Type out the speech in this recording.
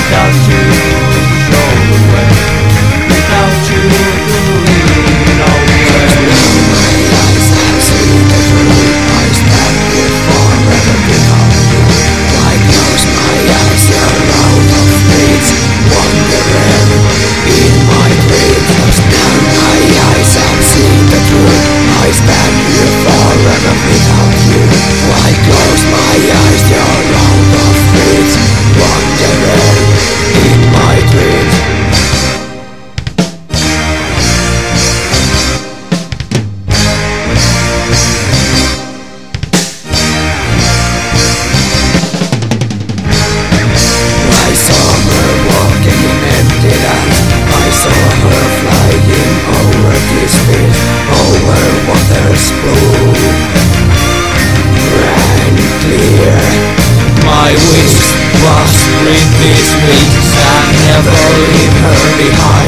without you to show the way, without you to lead our way. My eyes have seen the truth. I stand here forever without you. I close my eyes, you're out of reach, wandering in my dreams. Close down my eyes and see the truth. I stand here forever without you. I close my eyes, you're out of reach, wandering in my dreams. I saw her walking in empty lands. I saw her flying over this field, over waters blue and clear. My wish was to bring these wings and never leave her behind.